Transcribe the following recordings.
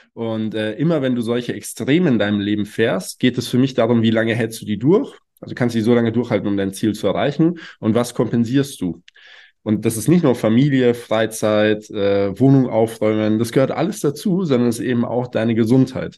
Und immer wenn du solche Extreme in deinem Leben fährst, geht es für mich darum, wie lange hältst du die durch? Also kannst du die so lange durchhalten, um dein Ziel zu erreichen? Und was kompensierst du? Und das ist nicht nur Familie, Freizeit, Wohnung aufräumen, das gehört alles dazu, sondern es ist eben auch deine Gesundheit.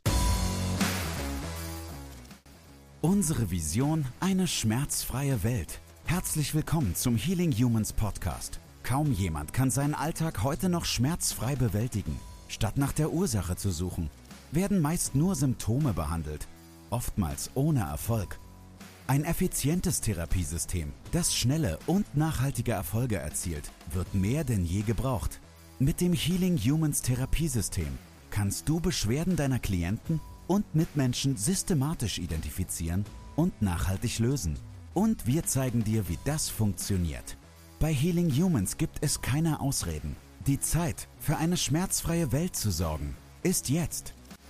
Unsere Vision: eine schmerzfreie Welt. Herzlich willkommen zum Healing Humans Podcast. Kaum jemand kann seinen Alltag heute noch schmerzfrei bewältigen. Statt nach der Ursache zu suchen, werden meist nur Symptome behandelt, oftmals ohne Erfolg. Ein effizientes Therapiesystem, das schnelle und nachhaltige Erfolge erzielt, wird mehr denn je gebraucht. Mit dem Healing Humans Therapiesystem kannst du Beschwerden deiner Klienten und Mitmenschen systematisch identifizieren und nachhaltig lösen. Und wir zeigen dir, wie das funktioniert. Bei Healing Humans gibt es keine Ausreden. Die Zeit, für eine schmerzfreie Welt zu sorgen, ist jetzt.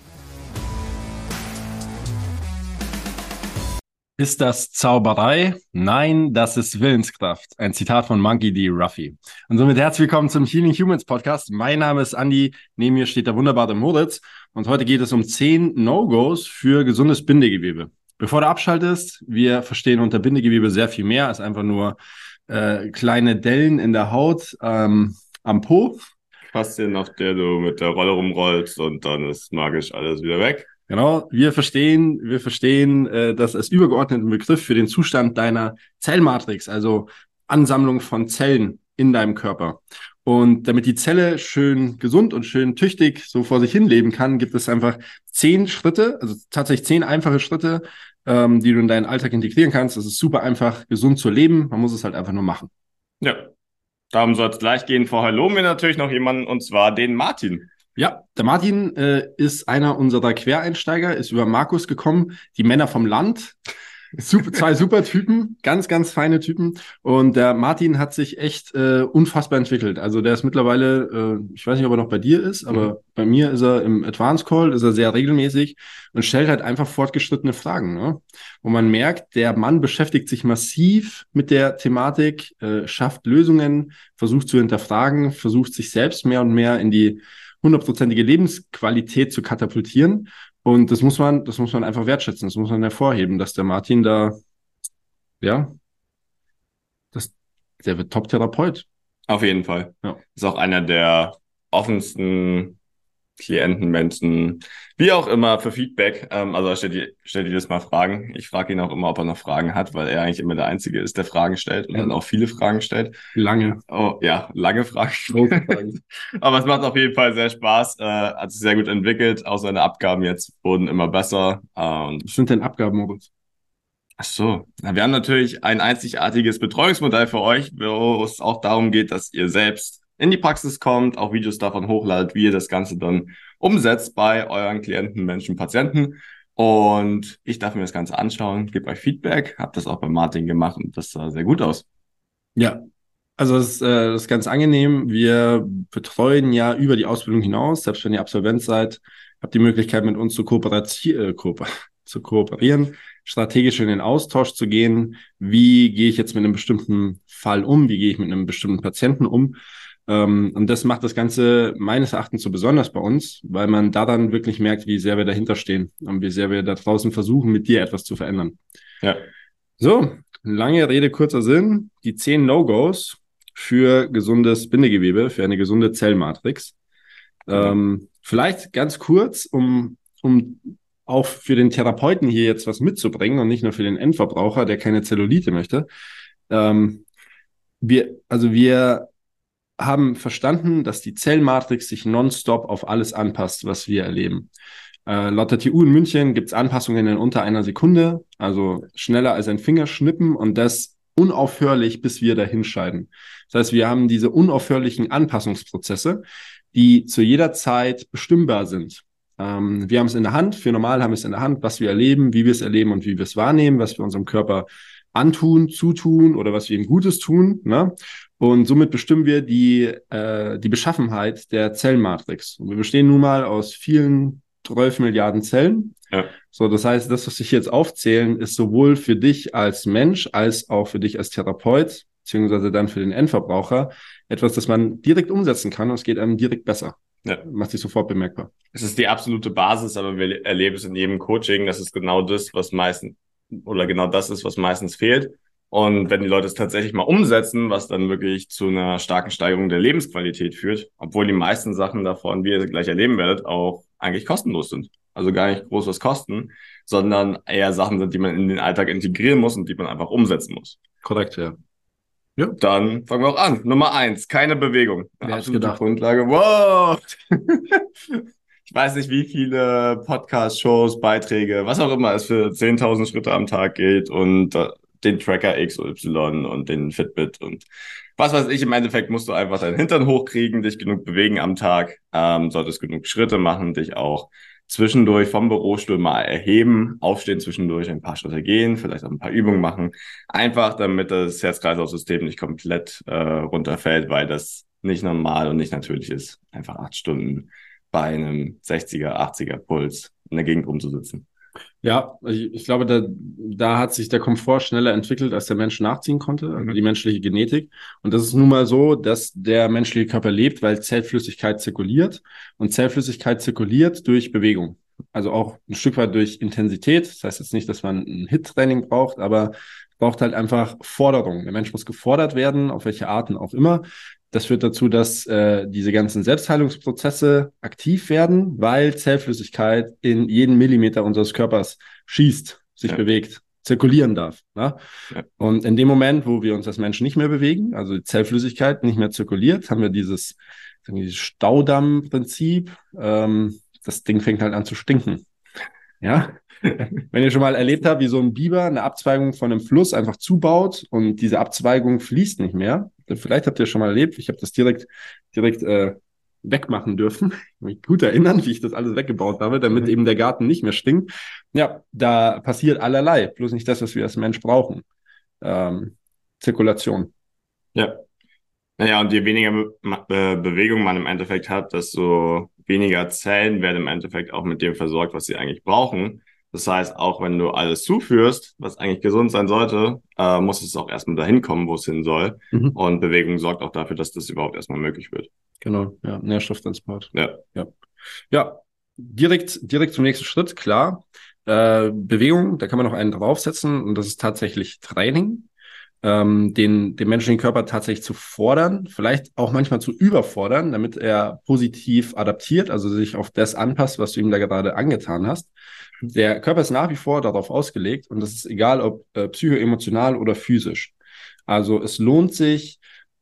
Ist das Zauberei? Nein, das ist Willenskraft. Ein Zitat von Monkey D. Ruffy. Und somit herzlich willkommen zum Healing Humans Podcast. Mein Name ist Andi, neben mir steht der wunderbare Moritz. Und heute geht es um 10 No-Gos für gesundes Bindegewebe. Bevor du abschaltest, wir verstehen unter Bindegewebe sehr viel mehr als einfach nur kleine Dellen in der Haut am Po. Faszien, auf der du mit der Rolle rumrollst und dann ist magisch alles wieder weg. Genau, wir verstehen das als übergeordneten Begriff für den Zustand deiner Zellmatrix, also Ansammlung von Zellen in deinem Körper. Und damit die Zelle schön gesund und schön tüchtig so vor sich hin leben kann, gibt es einfach 10 Schritte, also tatsächlich 10 einfache Schritte, die du in deinen Alltag integrieren kannst. Es ist super einfach, gesund zu leben. Man muss es halt einfach nur machen. Ja, darum soll es gleich gehen. Vorher loben wir natürlich noch jemanden, und zwar den Martin. Ja, der Martin ist einer unserer Quereinsteiger, ist über Markus gekommen, die Männer vom Land. Zwei super Typen, ganz, ganz feine Typen. Und der Martin hat sich echt unfassbar entwickelt. Also der ist mittlerweile, ich weiß nicht, ob er noch bei dir ist, aber bei mir ist er im Advanced Call, ist er sehr regelmäßig und stellt halt einfach fortgeschrittene Fragen, ne? Wo man merkt, der Mann beschäftigt sich massiv mit der Thematik, schafft Lösungen, versucht zu hinterfragen, versucht sich selbst mehr und mehr in die 100%ige Lebensqualität zu katapultieren. Und das muss man einfach wertschätzen, das muss man hervorheben, dass der Martin da, ja, der wird Top-Therapeut. Auf jeden Fall. Ja. Ist auch einer der offensten Klienten, Menschen, wie auch immer, für Feedback. Also er stellt jedes Mal Fragen. Ich frage ihn auch immer, ob er noch Fragen hat, weil er eigentlich immer der Einzige ist, der Fragen stellt und dann auch viele Fragen stellt. Lange. Oh ja, lange Fragen. Aber es macht auf jeden Fall sehr Spaß. Hat sich sehr gut entwickelt. Auch seine Abgaben jetzt wurden immer besser. Was sind denn Abgaben, Moritz? Ach so. Wir haben natürlich ein einzigartiges Betreuungsmodell für euch, wo es auch darum geht, dass ihr selbst in die Praxis kommt, auch Videos davon hochladet, wie ihr das Ganze dann umsetzt bei euren Klienten, Menschen, Patienten. Und ich darf mir das Ganze anschauen, gebe euch Feedback, habe das auch bei Martin gemacht und das sah sehr gut aus. Ja, also das ist ganz angenehm. Wir betreuen ja über die Ausbildung hinaus, selbst wenn ihr Absolvent seid, habt die Möglichkeit mit uns zu kooperieren, strategisch in den Austausch zu gehen. Wie gehe ich jetzt mit einem bestimmten Fall um? Wie gehe ich mit einem bestimmten Patienten um? Und das macht das Ganze meines Erachtens so besonders bei uns, weil man daran wirklich merkt, wie sehr wir dahinter stehen und wie sehr wir da draußen versuchen, mit dir etwas zu verändern. Ja. So, lange Rede, kurzer Sinn. Die 10 No-Gos für gesundes Bindegewebe, für eine gesunde Zellmatrix. Vielleicht ganz kurz, um auch für den Therapeuten hier jetzt was mitzubringen und nicht nur für den Endverbraucher, der keine Zellulite möchte. Wir haben verstanden, dass die Zellmatrix sich nonstop auf alles anpasst, was wir erleben. Laut der TU in München gibt es Anpassungen in unter einer Sekunde, also schneller als ein Fingerschnippen und das unaufhörlich, bis wir dahin scheiden. Das heißt, wir haben diese unaufhörlichen Anpassungsprozesse, die zu jeder Zeit bestimmbar sind. Wir haben es in der Hand, wir normal haben es in der Hand, was wir erleben, wie wir es erleben und wie wir es wahrnehmen, was wir unserem Körper antun, zutun oder was wir ihm Gutes tun, ne? Und somit bestimmen wir die Beschaffenheit der Zellmatrix. Und wir bestehen nun mal aus vielen 12 Milliarden Zellen. Ja. So, das heißt, das, was ich jetzt aufzählen, ist sowohl für dich als Mensch als auch für dich als Therapeut, beziehungsweise dann für den Endverbraucher, etwas, das man direkt umsetzen kann und es geht einem direkt besser. Ja. Macht sich sofort bemerkbar. Es ist die absolute Basis, aber wir erleben es in jedem Coaching, dass es genau das, was meistens, oder genau das ist, was meistens fehlt. Und wenn die Leute es tatsächlich mal umsetzen, was dann wirklich zu einer starken Steigerung der Lebensqualität führt, obwohl die meisten Sachen davon, wie ihr gleich erleben werdet, auch eigentlich kostenlos sind. Also gar nicht groß was kosten, sondern eher Sachen sind, die man in den Alltag integrieren muss und die man einfach umsetzen muss. Korrekt, ja. Ja. Dann fangen wir auch an. Nummer 1, keine Bewegung. Eine Wer hätte absolute gedacht? Grundlage. Wow! Ich weiß nicht, wie viele Podcast-Shows, Beiträge, was auch immer es für 10.000 Schritte am Tag geht und den Tracker XY und den Fitbit und was weiß ich. Im Endeffekt musst du einfach deinen Hintern hochkriegen, dich genug bewegen am Tag, solltest genug Schritte machen, dich auch zwischendurch vom Bürostuhl mal erheben, aufstehen zwischendurch, ein paar Schritte gehen, vielleicht auch ein paar Übungen machen. Einfach, damit das Herz-Kreislauf-System nicht komplett runterfällt, weil das nicht normal und nicht natürlich ist, einfach 8 Stunden bei einem 60er, 80er Puls in der Gegend rumzusitzen. Ja, ich glaube, da hat sich der Komfort schneller entwickelt, als der Mensch nachziehen konnte, also die menschliche Genetik. Und das ist nun mal so, dass der menschliche Körper lebt, weil Zellflüssigkeit zirkuliert. Und Zellflüssigkeit zirkuliert durch Bewegung. Also auch ein Stück weit durch Intensität. Das heißt jetzt nicht, dass man ein HIIT-Training braucht, aber braucht halt einfach Forderung. Der Mensch muss gefordert werden, auf welche Arten auch immer. Das führt dazu, dass diese ganzen Selbstheilungsprozesse aktiv werden, weil Zellflüssigkeit in jeden Millimeter unseres Körpers schießt, sich bewegt, zirkulieren darf. Ne? Ja. Und in dem Moment, wo wir uns als Menschen nicht mehr bewegen, also die Zellflüssigkeit nicht mehr zirkuliert, haben wir dieses Staudamm-Prinzip. Das Ding fängt halt an zu stinken. Ja, wenn ihr schon mal erlebt habt, wie so ein Biber eine Abzweigung von einem Fluss einfach zubaut und diese Abzweigung fließt nicht mehr. Vielleicht habt ihr schon mal erlebt, ich habe das direkt wegmachen dürfen. Ich kann mich gut erinnern, wie ich das alles weggebaut habe, damit eben der Garten nicht mehr stinkt. Ja, da passiert allerlei, bloß nicht das, was wir als Mensch brauchen. Zirkulation. Ja. Naja, und je weniger Bewegung man im Endeffekt hat, desto weniger Zellen werden im Endeffekt auch mit dem versorgt, was sie eigentlich brauchen. Das heißt, auch wenn du alles zuführst, was eigentlich gesund sein sollte, muss es auch erstmal dahin kommen, wo es hin soll. Mhm. Und Bewegung sorgt auch dafür, dass das überhaupt erstmal möglich wird. Genau, ja, Nährstofftransport. Ja. Ja, direkt zum nächsten Schritt, klar. Bewegung, da kann man noch einen draufsetzen und das ist tatsächlich Training. Den menschlichen Körper tatsächlich zu fordern, vielleicht auch manchmal zu überfordern, damit er positiv adaptiert, also sich auf das anpasst, was du ihm da gerade angetan hast. Der Körper ist nach wie vor darauf ausgelegt und das ist egal, ob psychoemotional oder physisch. Also es lohnt sich,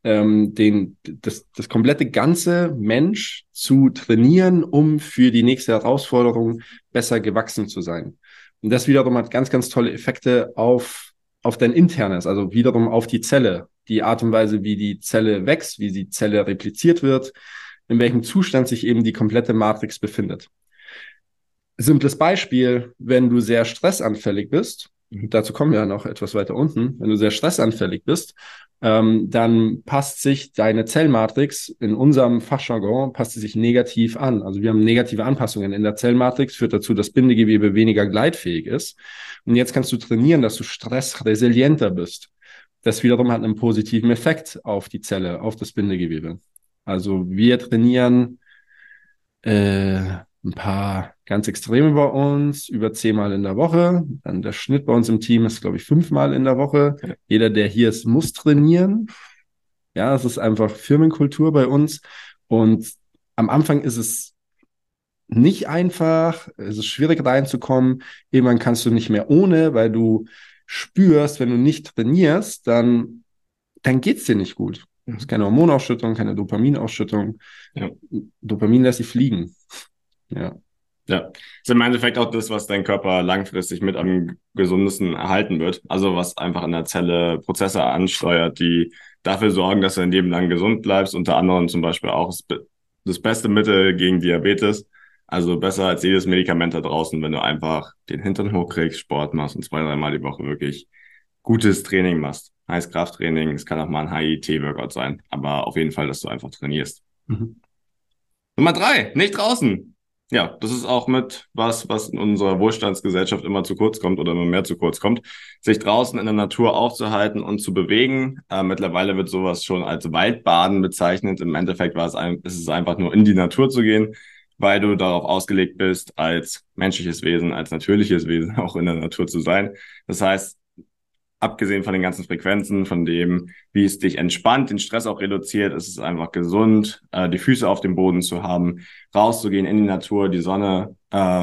das komplette ganze Mensch zu trainieren, um für die nächste Herausforderung besser gewachsen zu sein. Und das wiederum hat ganz, ganz tolle Effekte auf dein Internes, also wiederum auf die Zelle, die Art und Weise, wie die Zelle wächst, wie die Zelle repliziert wird, in welchem Zustand sich eben die komplette Matrix befindet. Simples Beispiel, wenn du sehr stressanfällig bist, dazu kommen wir ja noch etwas weiter unten, wenn du sehr stressanfällig bist, dann passt sich deine Zellmatrix, in unserem Fachjargon, passt sie sich negativ an. Also wir haben negative Anpassungen in der Zellmatrix, führt dazu, dass Bindegewebe weniger gleitfähig ist. Und jetzt kannst du trainieren, dass du stressresilienter bist. Das wiederum hat einen positiven Effekt auf die Zelle, auf das Bindegewebe. Also wir trainieren ein paar ganz Extreme bei uns, über 10-mal in der Woche. Dann der Schnitt bei uns im Team ist, glaube ich, 5-mal in der Woche. Ja. Jeder, der hier ist, muss trainieren. Ja, es ist einfach Firmenkultur bei uns. Und am Anfang ist es nicht einfach, es ist schwierig reinzukommen. Irgendwann kannst du nicht mehr ohne, weil du spürst, wenn du nicht trainierst, dann geht's dir nicht gut. Es ist keine Hormonausschüttung, keine Dopaminausschüttung. Ja. Dopamin lässt sich fliegen. Ja. Ja, ist im Endeffekt auch das, was dein Körper langfristig mit am gesundesten erhalten wird. Also was einfach in der Zelle Prozesse ansteuert, die dafür sorgen, dass du ein Leben lang gesund bleibst. Unter anderem zum Beispiel auch das beste Mittel gegen Diabetes. Also besser als jedes Medikament da draußen, wenn du einfach den Hintern hochkriegst, Sport machst und 2-3 Mal die Woche wirklich gutes Training machst. Heißt Krafttraining, es kann auch mal ein HIIT-Workout sein, aber auf jeden Fall, dass du einfach trainierst. Mhm. Nummer 3, nicht draußen. Ja, das ist auch mit was in unserer Wohlstandsgesellschaft immer zu kurz kommt oder immer mehr zu kurz kommt, sich draußen in der Natur aufzuhalten und zu bewegen. Mittlerweile wird sowas schon als Waldbaden bezeichnet. Im Endeffekt ist es einfach nur in die Natur zu gehen, weil du darauf ausgelegt bist, als menschliches Wesen, als natürliches Wesen auch in der Natur zu sein. Das heißt, abgesehen von den ganzen Frequenzen, von dem, wie es dich entspannt, den Stress auch reduziert, ist es einfach gesund, die Füße auf dem Boden zu haben, rauszugehen in die Natur, die Sonne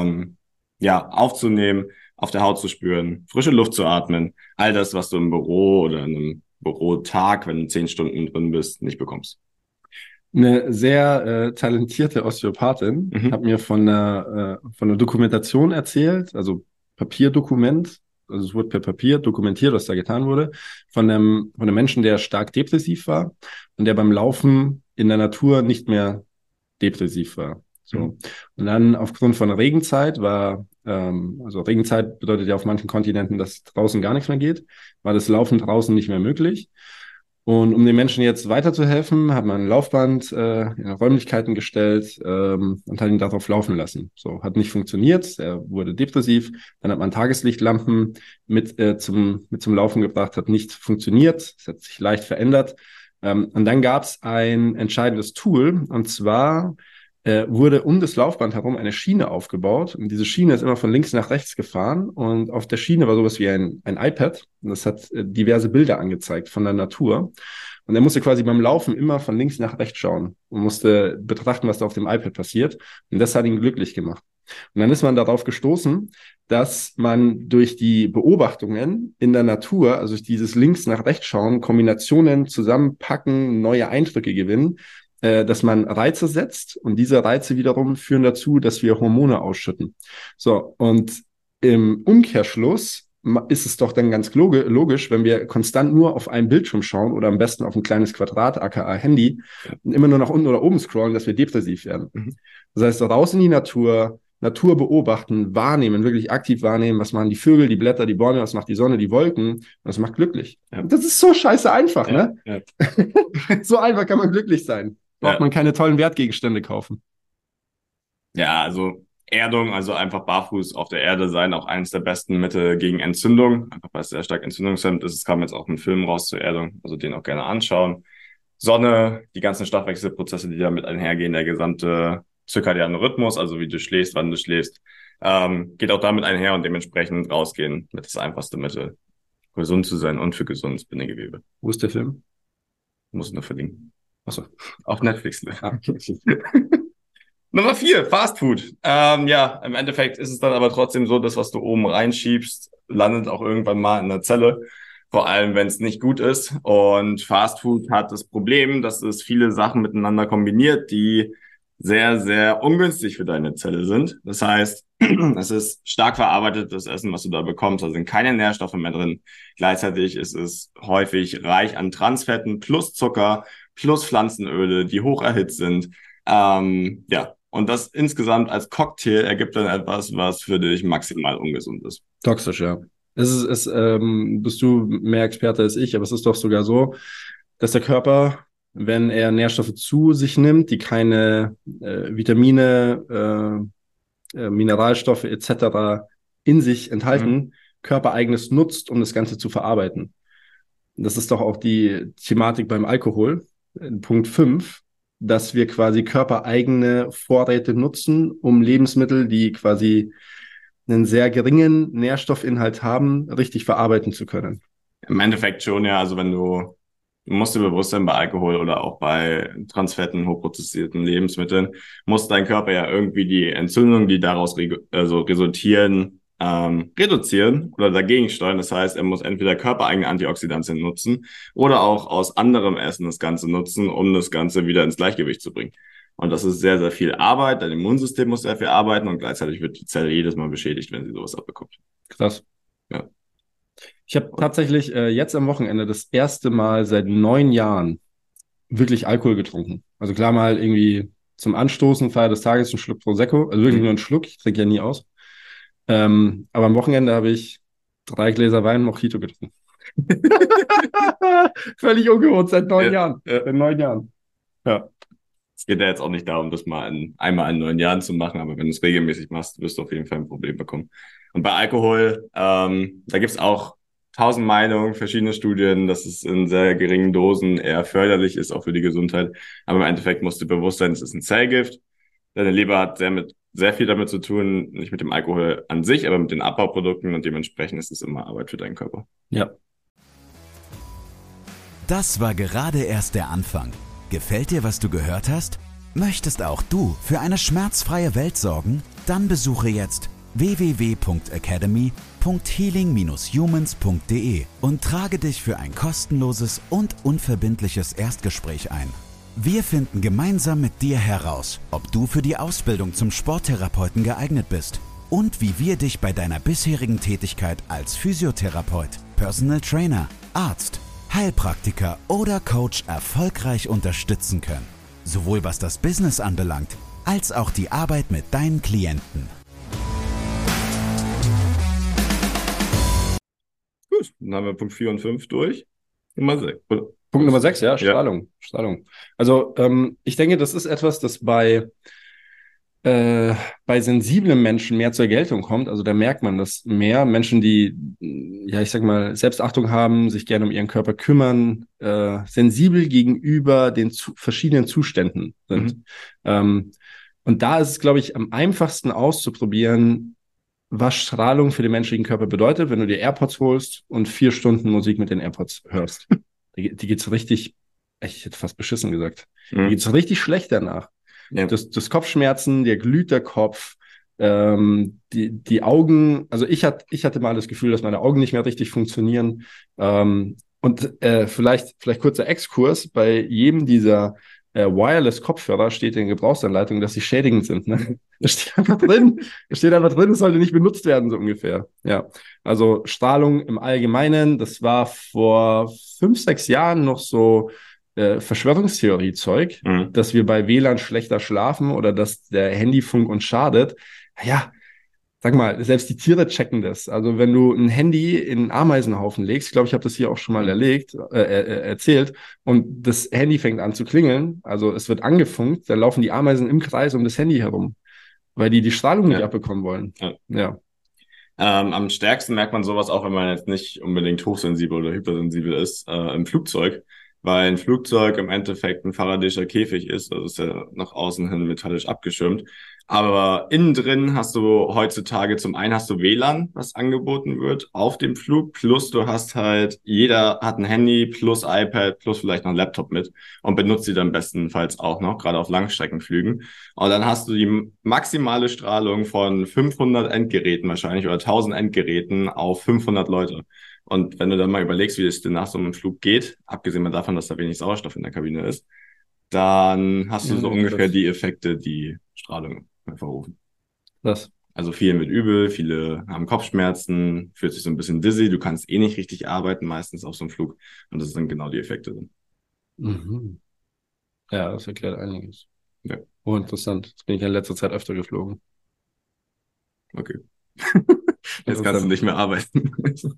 aufzunehmen, auf der Haut zu spüren, frische Luft zu atmen. All das, was du im Büro oder in einem Bürotag, wenn du 10 Stunden drin bist, nicht bekommst. Eine sehr talentierte Osteopathin hat mir von einer Dokumentation erzählt, also Papierdokument, also es wurde per Papier dokumentiert, was da getan wurde, von einem Menschen, der stark depressiv war und der beim Laufen in der Natur nicht mehr depressiv war. So. Und dann aufgrund von Regenzeit also Regenzeit bedeutet ja auf manchen Kontinenten, dass draußen gar nichts mehr geht, war das Laufen draußen nicht mehr möglich. Und um den Menschen jetzt weiterzuhelfen, hat man ein Laufband in Räumlichkeiten gestellt und hat ihn darauf laufen lassen. So, hat nicht funktioniert, er wurde depressiv. Dann hat man Tageslichtlampen mit zum Laufen gebracht, hat nicht funktioniert, es hat sich leicht verändert. Und dann gab es ein entscheidendes Tool, und zwar wurde um das Laufband herum eine Schiene aufgebaut. Und diese Schiene ist immer von links nach rechts gefahren. Und auf der Schiene war sowas wie ein iPad. Und das hat diverse Bilder angezeigt von der Natur. Und er musste quasi beim Laufen immer von links nach rechts schauen und musste betrachten, was da auf dem iPad passiert. Und das hat ihn glücklich gemacht. Und dann ist man darauf gestoßen, dass man durch die Beobachtungen in der Natur, also durch dieses links nach rechts schauen, Kombinationen zusammenpacken, neue Eindrücke gewinnen, dass man Reize setzt, und diese Reize wiederum führen dazu, dass wir Hormone ausschütten. So, und im Umkehrschluss ist es doch dann ganz logisch, wenn wir konstant nur auf einen Bildschirm schauen oder am besten auf ein kleines Quadrat, aka Handy, und immer nur nach unten oder oben scrollen, dass wir depressiv werden. Das heißt, raus in die Natur beobachten, wahrnehmen, wirklich aktiv wahrnehmen, was machen die Vögel, die Blätter, die Bäume, was macht die Sonne, die Wolken, und das macht glücklich. Ja. Das ist so scheiße einfach, ne? Ja. So einfach kann man glücklich sein. Braucht man keine tollen Wertgegenstände kaufen. Ja, also Erdung, also einfach barfuß auf der Erde sein, auch eines der besten Mittel gegen Entzündung. Einfach weil es sehr stark entzündungshemmend ist. Es kam jetzt auch ein Film raus zur Erdung, also den auch gerne anschauen. Sonne, die ganzen Stoffwechselprozesse, die damit einhergehen, der gesamte zirkadiane Rhythmus, also wie du schläfst, wann du schläfst, geht auch damit einher, und dementsprechend rausgehen mit das einfachste Mittel, gesund zu sein und für gesundes Bindegewebe. Wo ist der Film? Muss nur verlinken. Achso. Auf Netflix. Ne? Okay. Nummer 4, Fast Food. Im Endeffekt ist es dann aber trotzdem so, dass was du oben reinschiebst, landet auch irgendwann mal in der Zelle. Vor allem, wenn es nicht gut ist. Und Fast Food hat das Problem, dass es viele Sachen miteinander kombiniert, die sehr, sehr ungünstig für deine Zelle sind. Das heißt, es ist stark verarbeitetes Essen, was du da bekommst. Da sind keine Nährstoffe mehr drin. Gleichzeitig ist es häufig reich an Transfetten plus Zucker plus Pflanzenöle, die hoch erhitzt sind. Und das insgesamt als Cocktail ergibt dann etwas, was für dich maximal ungesund ist. Toxisch, ja. Bist du mehr Experte als ich, aber es ist doch sogar so, dass der Körper, wenn er Nährstoffe zu sich nimmt, die keine Vitamine, Mineralstoffe etc. in sich enthalten, körpereigenes nutzt, um das Ganze zu verarbeiten. Das ist doch auch die Thematik beim Alkohol. Punkt 5, dass wir quasi körpereigene Vorräte nutzen, um Lebensmittel, die quasi einen sehr geringen Nährstoffinhalt haben, richtig verarbeiten zu können. Im Endeffekt schon, ja. Also du musst dir bewusst sein, bei Alkohol oder auch bei Transfetten, hochprozessierten Lebensmitteln, muss dein Körper ja irgendwie die Entzündungen, die daraus resultieren, reduzieren oder dagegen steuern. Das heißt, er muss entweder körpereigene Antioxidantien nutzen oder auch aus anderem Essen das Ganze nutzen, um das Ganze wieder ins Gleichgewicht zu bringen. Und das ist sehr, sehr viel Arbeit. Dein Immunsystem muss sehr viel arbeiten, und gleichzeitig wird die Zelle jedes Mal beschädigt, wenn sie sowas abbekommt. Krass. Ja. Ich habe tatsächlich jetzt am Wochenende das erste Mal seit 9 Jahren wirklich Alkohol getrunken. Also klar, mal irgendwie zum Anstoßen, Feier des Tages, einen Schluck Prosecco. Also wirklich nur einen Schluck. Ich trinke ja nie aus. Aber am Wochenende habe ich 3 Gläser Wein Mojito getrunken. Völlig ungewohnt seit 9 Jahren. Ja. Seit 9 Jahren. Ja. Es geht ja jetzt auch nicht darum, das einmal in 9 Jahren zu machen, aber wenn du es regelmäßig machst, wirst du auf jeden Fall ein Problem bekommen. Und bei Alkohol, da gibt's auch 1000 Meinungen, verschiedene Studien, dass es in sehr geringen Dosen eher förderlich ist, auch für die Gesundheit. Aber im Endeffekt musst du bewusst sein, es ist ein Zellgift. Deine Leber hat sehr viel damit zu tun, nicht mit dem Alkohol an sich, aber mit den Abbauprodukten und dementsprechend ist es immer Arbeit für deinen Körper. Ja. Das war gerade erst der Anfang. Gefällt dir, was du gehört hast? Möchtest auch du für eine schmerzfreie Welt sorgen? Dann besuche jetzt www.academy.healing-humans.de und trage dich für ein kostenloses und unverbindliches Erstgespräch ein. Wir finden gemeinsam mit dir heraus, ob du für die Ausbildung zum Sporttherapeuten geeignet bist und wie wir dich bei deiner bisherigen Tätigkeit als Physiotherapeut, Personal Trainer, Arzt, Heilpraktiker oder Coach erfolgreich unterstützen können. Sowohl was das Business anbelangt, als auch die Arbeit mit deinen Klienten. Gut, dann haben wir Punkt 4 und 5 durch. Nummer 6. Punkt Nummer 6, ja, Strahlung. Ja. Strahlung. Also ich denke, das ist etwas, das bei sensiblen Menschen mehr zur Geltung kommt. Also da merkt man das mehr. Menschen, die, ja, ich sag mal, Selbstachtung haben, sich gerne um ihren Körper kümmern, sensibel gegenüber den verschiedenen Zuständen sind. Und da ist es, glaube ich, am einfachsten auszuprobieren, was Strahlung für den menschlichen Körper bedeutet, wenn du dir AirPods holst und 4 Stunden Musik mit den AirPods hörst. Die geht's richtig, ich hätte fast beschissen gesagt, die geht's richtig schlecht danach. Ja. Das Kopfschmerzen, der glüht der Kopf, die Augen, also ich hatte mal das Gefühl, dass meine Augen nicht mehr richtig funktionieren. Und vielleicht kurzer Exkurs, bei jedem dieser Wireless-Kopfhörer steht in Gebrauchsanleitung, dass sie schädigend sind. Ne? Das steht einfach drin, es sollte nicht benutzt werden, so ungefähr. Ja, also Strahlung im Allgemeinen, das war vor 5, 6 Jahren noch so Verschwörungstheorie-Zeug, dass wir bei WLAN schlechter schlafen oder dass der Handyfunk uns schadet. Ja, sag mal, selbst die Tiere checken das. Also wenn du ein Handy in einen Ameisenhaufen legst, ich glaube, ich habe das hier auch schon mal erzählt, und das Handy fängt an zu klingeln, also es wird angefunkt, dann laufen die Ameisen im Kreis um das Handy herum, weil die Strahlung nicht abbekommen wollen. Ja. Am stärksten merkt man sowas auch, wenn man jetzt nicht unbedingt hochsensibel oder hypersensibel ist, im Flugzeug. Weil ein Flugzeug im Endeffekt ein Faraday'scher Käfig ist, also ist ja nach außen hin metallisch abgeschirmt. Aber innen drin hast du heutzutage zum einen hast du WLAN, was angeboten wird auf dem Flug, plus du hast halt, jeder hat ein Handy plus iPad plus vielleicht noch ein Laptop mit und benutzt sie dann bestenfalls auch noch, gerade auf Langstreckenflügen. Und dann hast du die maximale Strahlung von 500 Endgeräten wahrscheinlich oder 1000 Endgeräten auf 500 Leute. Und wenn du dann mal überlegst, wie es denn nach so einem Flug geht, abgesehen davon, dass da wenig Sauerstoff in der Kabine ist, dann hast du so ungefähr die Effekte, die Strahlung hervorrufen. Also viele mit Übel, viele haben Kopfschmerzen, fühlt sich so ein bisschen dizzy, du kannst eh nicht richtig arbeiten, meistens auf so einem Flug. Und das sind genau die Effekte. Ja, das erklärt einiges. Ja. Oh, interessant. Jetzt bin ich in letzter Zeit öfter geflogen. Okay. Jetzt kannst du nicht mehr arbeiten.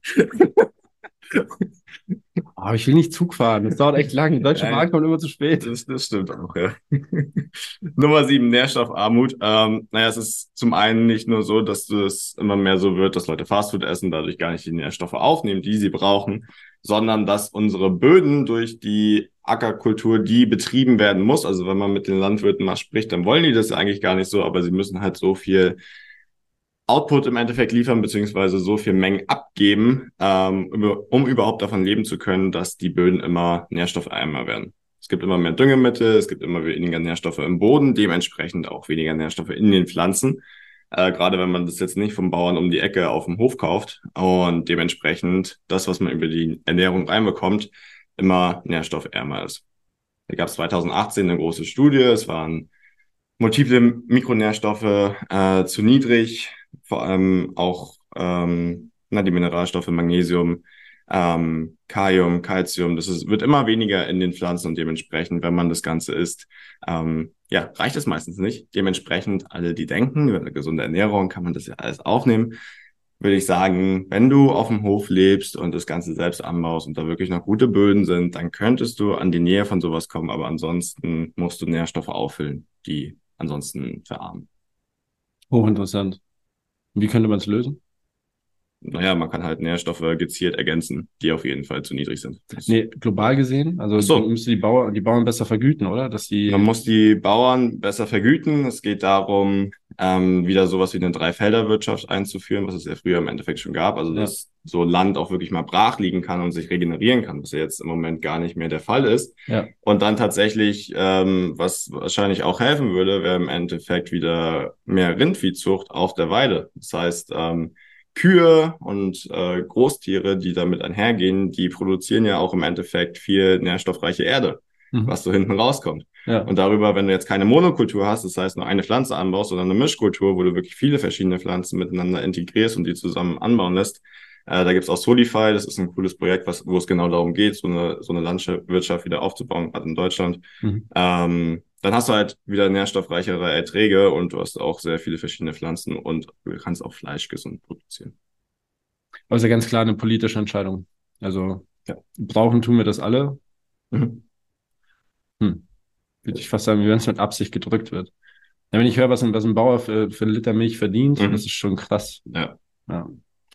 Aber ich will nicht Zug fahren. Das dauert echt lang. Die Deutsche Bahn kommt immer zu spät. Das stimmt auch, ja. Nummer 7, Nährstoffarmut. Es ist zum einen nicht nur so, dass es immer mehr so wird, dass Leute Fastfood essen, dadurch gar nicht die Nährstoffe aufnehmen, die sie brauchen, sondern dass unsere Böden durch die Ackerkultur, die betrieben werden muss, also wenn man mit den Landwirten mal spricht, dann wollen die das eigentlich gar nicht so, aber sie müssen halt so viel Output im Endeffekt liefern, beziehungsweise so viel Mengen abgeben, um überhaupt davon leben zu können, dass die Böden immer nährstoffärmer werden. Es gibt immer mehr Düngemittel, es gibt immer weniger Nährstoffe im Boden, dementsprechend auch weniger Nährstoffe in den Pflanzen, gerade wenn man das jetzt nicht vom Bauern um die Ecke auf dem Hof kauft und dementsprechend das, was man über die Ernährung reinbekommt, immer nährstoffärmer ist. Da gab es 2018 eine große Studie, es waren multiple Mikronährstoffe zu niedrig, vor allem auch die Mineralstoffe, Magnesium, Kalium, Calcium, wird immer weniger in den Pflanzen und dementsprechend, wenn man das Ganze isst, reicht es meistens nicht. Dementsprechend alle, die denken, über eine gesunde Ernährung kann man das ja alles aufnehmen. würde ich sagen, wenn du auf dem Hof lebst und das Ganze selbst anbaust und da wirklich noch gute Böden sind, dann könntest du an die Nähe von sowas kommen, aber ansonsten musst du Nährstoffe auffüllen, die ansonsten verarmen. Hochinteressant. Wie könnte man es lösen? Naja, man kann halt Nährstoffe gezielt ergänzen, die auf jeden Fall zu niedrig sind. Nee, global gesehen, also Ach dann so, müsste die Bauern besser vergüten, oder? Dass man die, muss die Bauern besser vergüten. Es geht darum, wieder sowas wie eine Dreifelderwirtschaft einzuführen, was es ja früher im Endeffekt schon gab. Also, ja, dass so Land auch wirklich mal brach liegen kann und sich regenerieren kann, was ja jetzt im Moment gar nicht mehr der Fall ist. ja, Und dann tatsächlich, was wahrscheinlich auch helfen würde, wäre im Endeffekt wieder mehr Rindviehzucht auf der Weide. Das heißt, Kühe und Großtiere, die damit einhergehen, die produzieren ja auch im Endeffekt viel nährstoffreiche Erde, mhm. was so hinten rauskommt. Ja, Und darüber, wenn du jetzt keine Monokultur hast, das heißt nur eine Pflanze anbaust, sondern eine Mischkultur, wo du wirklich viele verschiedene Pflanzen miteinander integrierst und die zusammen anbauen lässt, da gibt's auch Solify, das ist ein cooles Projekt, wo es genau darum geht, so eine Landwirtschaft wieder aufzubauen, gerade in Deutschland. mhm. Dann hast du halt wieder nährstoffreichere Erträge und du hast auch sehr viele verschiedene Pflanzen und du kannst auch Fleisch gesund produzieren. Aber ist ja ganz klar eine politische Entscheidung. Also Ja. brauchen tun wir das alle. Mhm. Hm. Würde ich fast sagen, wie wenn es mit Absicht gedrückt wird. Ja, wenn ich höre, was ein Bauer für einen Liter Milch verdient, das Mhm. ist schon krass. Ja. Ja.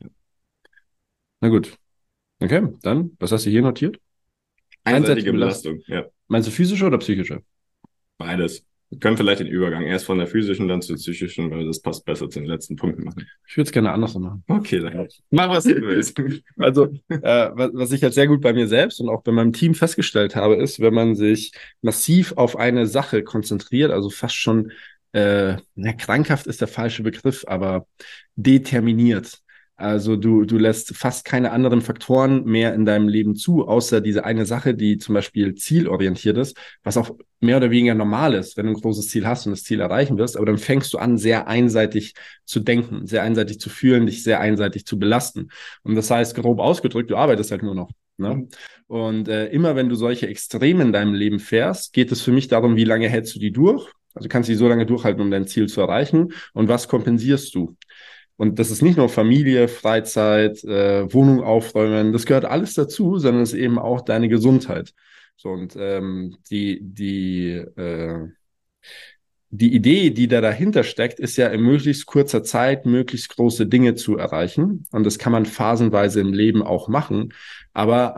Na gut. Okay, dann, was hast du hier notiert? Einseitige Einseitige Belastung. Belastung, ja. Meinst du physische oder psychische? Beides. Wir können vielleicht den Übergang erst von der physischen, dann zur psychischen, weil das passt besser zu den letzten Punkten machen. Ich würde es gerne anders machen. Okay, dann mach, was du willst. Also, was ich halt sehr gut bei mir selbst und auch bei meinem Team festgestellt habe, ist, wenn man sich massiv auf eine Sache konzentriert, also fast schon, krankhaft ist der falsche Begriff, aber determiniert. Also du lässt fast keine anderen Faktoren mehr in deinem Leben zu, außer diese eine Sache, die zum Beispiel zielorientiert ist, was auch mehr oder weniger normal ist, wenn du ein großes Ziel hast und das Ziel erreichen wirst, aber dann fängst du an, sehr einseitig zu denken, sehr einseitig zu fühlen, dich sehr einseitig zu belasten. Und das heißt, grob ausgedrückt, du arbeitest halt nur noch. Ne? Und immer wenn du solche Extreme in deinem Leben fährst, geht es für mich darum, wie lange hältst du die durch? Also kannst du die so lange durchhalten, um dein Ziel zu erreichen? Und was kompensierst du? Und das ist nicht nur Familie, Freizeit, Wohnung aufräumen, das gehört alles dazu, sondern es ist eben auch deine Gesundheit. So, und die Idee, die da dahinter steckt, ist ja in möglichst kurzer Zeit möglichst große Dinge zu erreichen. Und das kann man phasenweise im Leben auch machen. Aber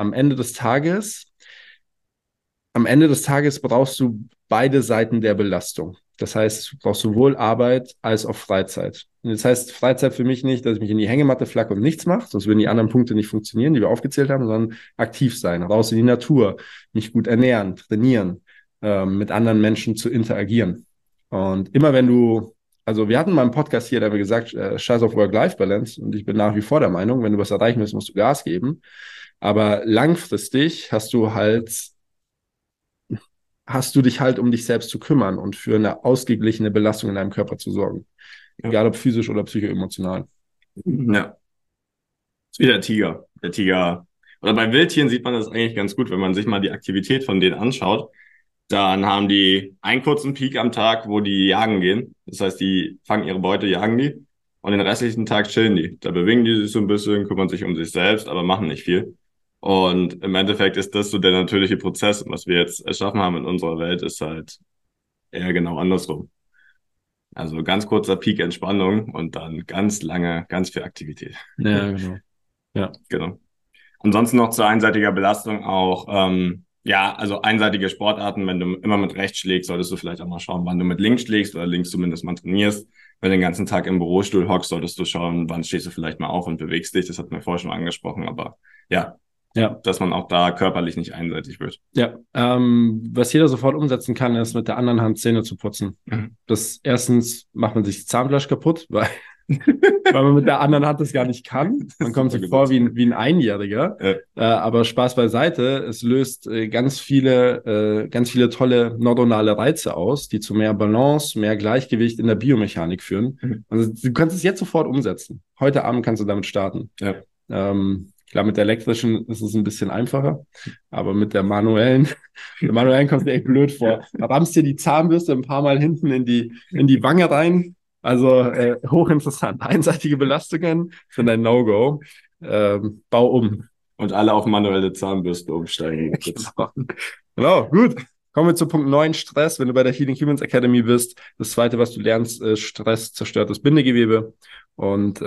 am Ende des Tages brauchst du beide Seiten der Belastung. Das heißt, du brauchst sowohl Arbeit als auch Freizeit. Und das heißt, Freizeit für mich nicht, dass ich mich in die Hängematte flacke und nichts mache, sonst würden die anderen Punkte nicht funktionieren, die wir aufgezählt haben, sondern aktiv sein, raus in die Natur, mich gut ernähren, trainieren, mit anderen Menschen zu interagieren. Und immer wenn du, also wir hatten mal einen Podcast hier, da haben wir gesagt, scheiß auf Work-Life-Balance. Und ich bin nach wie vor der Meinung, wenn du was erreichen willst, musst du Gas geben. Aber langfristig hast du dich halt um dich selbst zu kümmern und für eine ausgeglichene Belastung in deinem Körper zu sorgen. Ja. Egal ob physisch oder psychoemotional. Ja. Ist wie der Tiger. Der Tiger. Oder bei Wildtieren sieht man das eigentlich ganz gut, wenn man sich mal die Aktivität von denen anschaut. Dann haben die einen kurzen Peak am Tag, wo die jagen gehen. Das heißt, die fangen ihre Beute, jagen die. Und den restlichen Tag chillen die. Da bewegen die sich so ein bisschen, kümmern sich um sich selbst, aber machen nicht viel. Und im Endeffekt ist das so der natürliche Prozess. Und was wir jetzt erschaffen haben in unserer Welt, ist halt eher genau andersrum. Also ganz kurzer Peak Entspannung und dann ganz lange, ganz viel Aktivität. Ja, genau. Ja. Genau. Ansonsten noch zu einseitiger Belastung auch, ja, also einseitige Sportarten, wenn du immer mit rechts schlägst, solltest du vielleicht auch mal schauen, wann du mit links schlägst oder links zumindest mal trainierst. Wenn du den ganzen Tag im Bürostuhl hockst, solltest du schauen, wann stehst du vielleicht mal auf und bewegst dich. Das hatten wir vorher schon angesprochen, aber ja, dass man auch da körperlich nicht einseitig wird. Ja, was jeder sofort umsetzen kann, ist mit der anderen Hand Zähne zu putzen. Mhm. Das erstens macht man sich das Zahnfleisch kaputt, weil man mit der anderen Hand das gar nicht kann. Man kommt sich vor wie ein Einjähriger. Ja. Aber Spaß beiseite, es löst ganz viele tolle neuronale Reize aus, die zu mehr Balance, mehr Gleichgewicht in der Biomechanik führen. Mhm. Also du kannst es jetzt sofort umsetzen. Heute Abend kannst du damit starten. Ja. Klar, mit der elektrischen ist es ein bisschen einfacher, aber mit der manuellen kommt dir echt blöd vor. Da rammst dir die Zahnbürste ein paar Mal hinten in die Wange rein, Also hochinteressant. Einseitige Belastungen sind ein No-Go. Bau um. Und alle auf manuelle Zahnbürste umsteigen. Genau, gut. Kommen wir zu Punkt 9, Stress. Wenn du bei der Healing Humans Academy bist, das Zweite, was du lernst, ist Stress zerstört das Bindegewebe. Und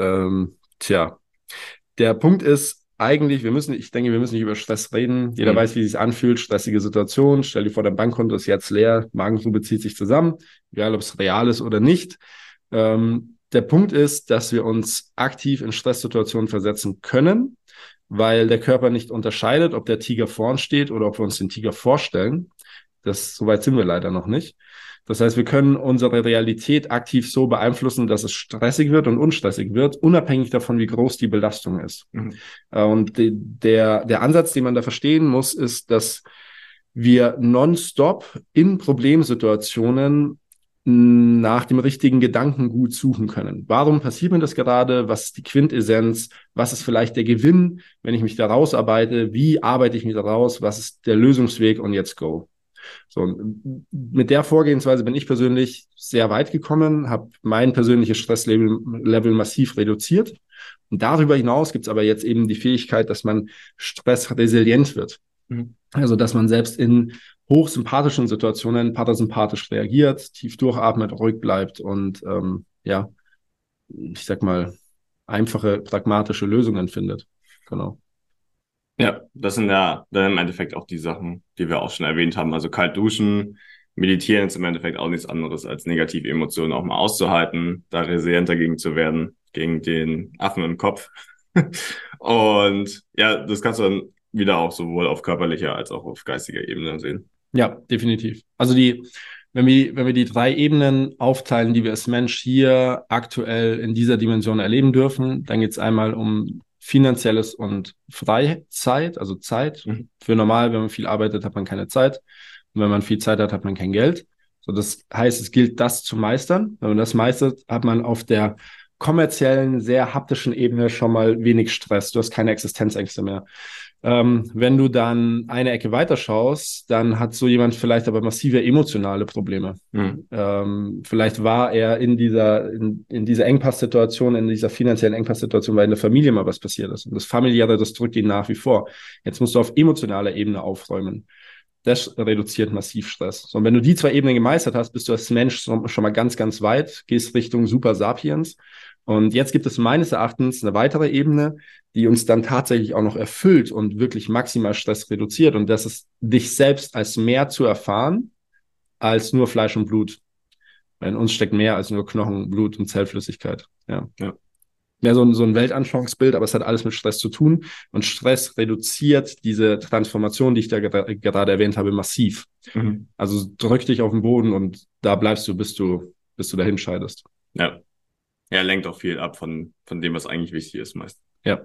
der Punkt ist eigentlich, ich denke, wir müssen nicht über Stress reden. Jeder weiß, wie es sich anfühlt. Stressige Situation. Stell dir vor, dein Bankkonto ist jetzt leer. Magengrube zieht sich zusammen. Egal, ob es real ist oder nicht. Der Punkt ist, dass wir uns aktiv in Stresssituationen versetzen können, weil der Körper nicht unterscheidet, ob der Tiger vorn steht oder ob wir uns den Tiger vorstellen. Soweit sind wir leider noch nicht. Das heißt, wir können unsere Realität aktiv so beeinflussen, dass es stressig wird und unstressig wird, unabhängig davon, wie groß die Belastung ist. Und der Ansatz, den man da verstehen muss, ist, dass wir nonstop in Problemsituationen nach dem richtigen Gedankengut suchen können. Warum passiert mir das gerade? Was ist die Quintessenz? Was ist vielleicht der Gewinn, wenn ich mich da rausarbeite? Wie arbeite ich mich da raus? Was ist der Lösungsweg? Und jetzt go. So, mit der Vorgehensweise bin ich persönlich sehr weit gekommen, habe mein persönliches Stresslevel massiv reduziert. Und darüber hinaus gibt es aber jetzt eben die Fähigkeit, dass man stressresilient wird. Also, dass man selbst in hochsympathischen Situationen parasympathisch reagiert, tief durchatmet, ruhig bleibt und ich sag mal, einfache, pragmatische Lösungen findet. Genau. Ja, das sind ja dann im Endeffekt auch die Sachen, die wir auch schon erwähnt haben. Also kalt duschen, meditieren ist im Endeffekt auch nichts anderes als negative Emotionen auch mal auszuhalten, da resilient dagegen zu werden, gegen den Affen im Kopf. Und ja, das kannst du dann wieder auch sowohl auf körperlicher als auch auf geistiger Ebene sehen. Ja, definitiv. Also wenn wir die 3 Ebenen aufteilen, die wir als Mensch hier aktuell in dieser Dimension erleben dürfen, dann geht es einmal um finanzielles und Freizeit, also Zeit. Für normal, wenn man viel arbeitet, hat man keine Zeit. Und wenn man viel Zeit hat, hat man kein Geld. So, das heißt, es gilt, das zu meistern. Wenn man das meistert, hat man auf der kommerziellen, sehr haptischen Ebene schon mal wenig Stress. Du hast keine Existenzängste mehr. Wenn du dann eine Ecke weiter schaust, dann hat so jemand vielleicht aber massive emotionale Probleme. Vielleicht war er in dieser Engpasssituation, in dieser finanziellen Engpasssituation, weil in der Familie mal was passiert ist. Und das Familiäre, das drückt ihn nach wie vor. Jetzt musst du auf emotionaler Ebene aufräumen. Das reduziert massiv Stress. So, und wenn du die 2 Ebenen gemeistert hast, bist du als Mensch schon mal ganz, ganz weit, gehst Richtung Super Sapiens. Und jetzt gibt es meines Erachtens eine weitere Ebene, die uns dann tatsächlich auch noch erfüllt und wirklich maximal Stress reduziert. Und das ist, dich selbst als mehr zu erfahren, als nur Fleisch und Blut. Weil in uns steckt mehr als nur Knochen, Blut und Zellflüssigkeit. Ja. Mehr so ein Weltanschauungsbild, aber es hat alles mit Stress zu tun. Und Stress reduziert diese Transformation, die ich da gerade erwähnt habe, massiv. Also drück dich auf den Boden und da bleibst du, bis du dahin scheidest. Ja. Ja, lenkt auch viel ab von dem, was eigentlich wichtig ist meist. Ja.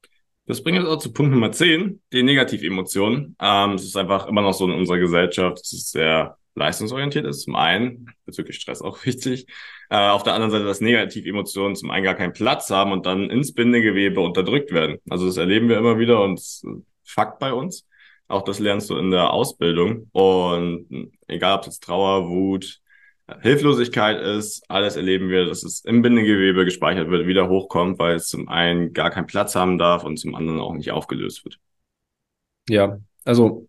Das bringt uns auch zu Punkt Nummer 10, die Negativemotionen. Es ist einfach immer noch so in unserer Gesellschaft, dass es sehr leistungsorientiert ist. Zum einen, bezüglich Stress auch wichtig. Auf der anderen Seite, dass Negativemotionen zum einen gar keinen Platz haben und dann ins Bindegewebe unterdrückt werden. Also das erleben wir immer wieder und es ist Fakt bei uns. Auch das lernst du in der Ausbildung. Und egal, ob es jetzt Trauer, Wut, Hilflosigkeit ist, alles erleben wir, dass es im Bindegewebe gespeichert wird, wieder hochkommt, weil es zum einen gar keinen Platz haben darf und zum anderen auch nicht aufgelöst wird. Ja, also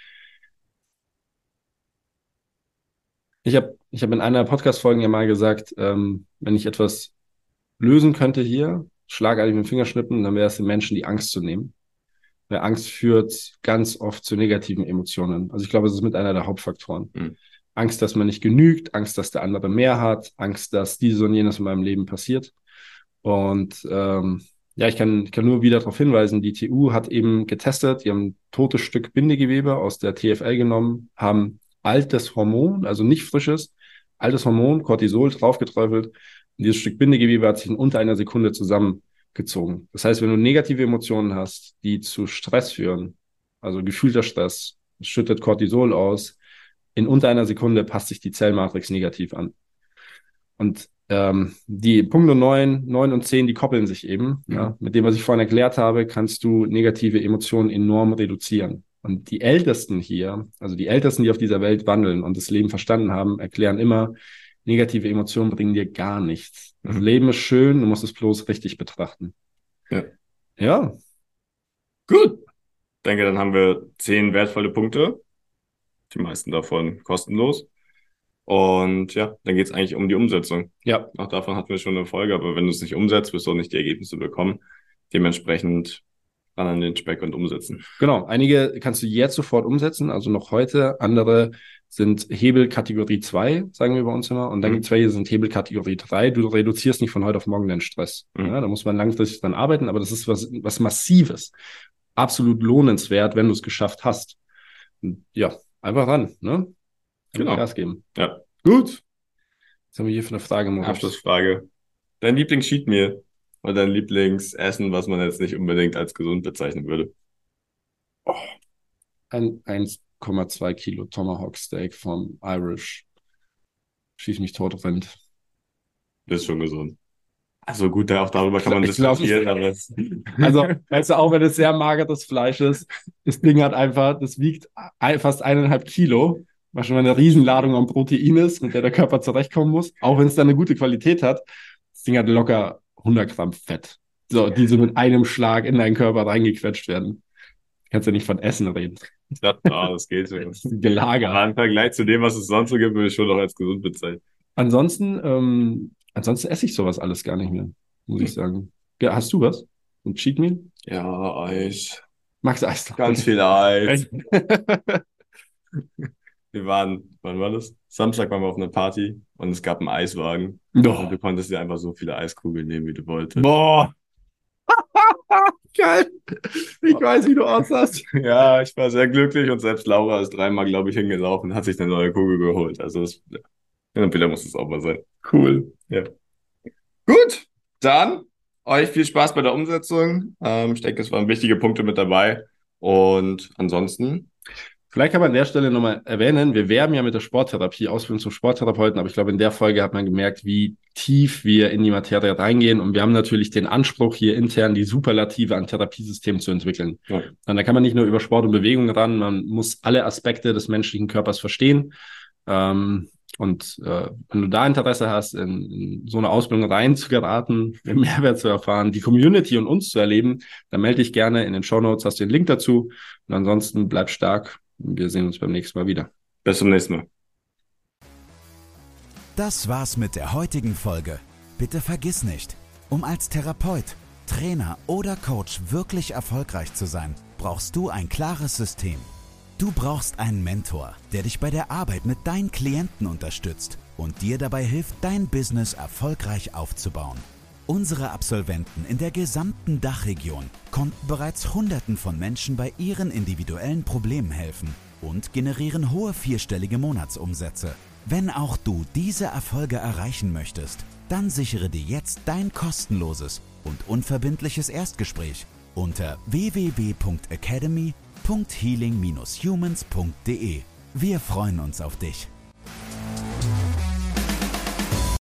ich hab in einer der Podcast-Folgen ja mal gesagt, wenn ich etwas lösen könnte hier, schlagartig mit dem Fingerschnippen, dann wäre es den Menschen die Angst zu nehmen. Weil Angst führt ganz oft zu negativen Emotionen. Also ich glaube, es ist mit einer der Hauptfaktoren. Angst, dass man nicht genügt, Angst, dass der andere mehr hat, Angst, dass dieses und jenes in meinem Leben passiert. Und ich kann nur wieder darauf hinweisen, die TU hat eben getestet, die haben ein totes Stück Bindegewebe aus der TFL genommen, haben altes Hormon, also nicht frisches, altes Hormon, Cortisol, draufgeträufelt. Und dieses Stück Bindegewebe hat sich in unter einer Sekunde zusammengezogen. Das heißt, wenn du negative Emotionen hast, die zu Stress führen, also gefühlter Stress, schüttet Cortisol aus, in unter einer Sekunde passt sich die Zellmatrix negativ an. Und die Punkte 9 und 10, die koppeln sich eben. Ja. Mit dem, was ich vorhin erklärt habe, kannst du negative Emotionen enorm reduzieren. Und die Ältesten hier, also die Ältesten, die auf dieser Welt wandeln und das Leben verstanden haben, erklären immer, negative Emotionen bringen dir gar nichts. Das Leben ist schön, du musst es bloß richtig betrachten. Ja. Ja. Gut. Ich denke, dann haben wir 10 wertvolle Punkte. Die meisten davon kostenlos. Und ja, dann geht es eigentlich um die Umsetzung. Ja. Auch davon hatten wir schon eine Folge, aber wenn du es nicht umsetzt, wirst du auch nicht die Ergebnisse bekommen. Dementsprechend ran an den Speck und umsetzen. Genau, einige kannst du jetzt sofort umsetzen, also noch heute. Andere sind Hebel Kategorie 2, sagen wir bei uns immer. Und dann gibt es welche, die sind Hebel Kategorie 3. Du reduzierst nicht von heute auf morgen den Stress. Ja, da muss man langfristig dran arbeiten, aber das ist was Massives. Absolut lohnenswert, wenn du es geschafft hast. Und ja, einfach ran, ne? Genau. Gas geben. Ja. Gut. Was haben wir hier für eine Frage, Moritz? Abschlussfrage. Dein Lieblings-Cheat-Meal oder dein Lieblingsessen, was man jetzt nicht unbedingt als gesund bezeichnen würde? Ein 1,2 Kilo Tomahawk Steak vom Irish. Schieß mich tot, Rind. Das ist schon gesund. Also gut, auch darüber kann man diskutieren. Aber also, weißt du, auch wenn es sehr mageres Fleisch ist, das Ding hat einfach, das wiegt fast 1,5 Kilo, was schon mal eine Riesenladung an Protein ist, mit der der Körper zurechtkommen muss. Auch wenn es dann eine gute Qualität hat, das Ding hat locker 100 Gramm Fett. So, die so mit einem Schlag in deinen Körper reingequetscht werden. Kannst ja nicht von Essen reden. Das geht so. Gelagert. Aber im Vergleich zu dem, was es sonst so gibt, würde ich schon noch als gesund bezeichnen. Ansonsten esse ich sowas alles gar nicht mehr, muss ich sagen. Ja, hast du was? Ein Cheat Meal? Ja, Eis. Magst du Eis? Ganz viel Eis. Wann war das? Samstag waren wir auf einer Party und es gab einen Eiswagen. Doch. Und du konntest dir einfach so viele Eiskugeln nehmen, wie du wolltest. Boah! Geil! Ich weiß, wie du aussahst. Ja, ich war sehr glücklich und selbst Laura ist 3-mal, glaube ich, hingelaufen und hat sich eine neue Kugel geholt. Also hin und wieder muss es auch mal sein. Cool. Ja. Gut, dann euch viel Spaß bei der Umsetzung. Ich denke, es waren wichtige Punkte mit dabei. Und ansonsten... Vielleicht kann man an der Stelle nochmal erwähnen, wir werben ja mit der Sporttherapie, Ausbildung zum Sporttherapeuten, aber ich glaube, in der Folge hat man gemerkt, wie tief wir in die Materie reingehen und wir haben natürlich den Anspruch, hier intern die Superlative an Therapiesystemen zu entwickeln. Ja. Und da kann man nicht nur über Sport und Bewegung ran, man muss alle Aspekte des menschlichen Körpers verstehen. Und wenn du da Interesse hast, in so eine Ausbildung reinzugeraten, den Mehrwert zu erfahren, die Community und uns zu erleben, dann melde dich gerne. In den Shownotes hast du den Link dazu. Und ansonsten bleib stark. Wir sehen uns beim nächsten Mal wieder. Bis zum nächsten Mal. Das war's mit der heutigen Folge. Bitte vergiss nicht, um als Therapeut, Trainer oder Coach wirklich erfolgreich zu sein, brauchst du ein klares System. Du brauchst einen Mentor, der dich bei der Arbeit mit deinen Klienten unterstützt und dir dabei hilft, dein Business erfolgreich aufzubauen. Unsere Absolventen in der gesamten Dachregion konnten bereits Hunderten von Menschen bei ihren individuellen Problemen helfen und generieren hohe 4-stellige Monatsumsätze. Wenn auch du diese Erfolge erreichen möchtest, dann sichere dir jetzt dein kostenloses und unverbindliches Erstgespräch unter www.academy.healing-humans.de. Wir freuen uns auf dich.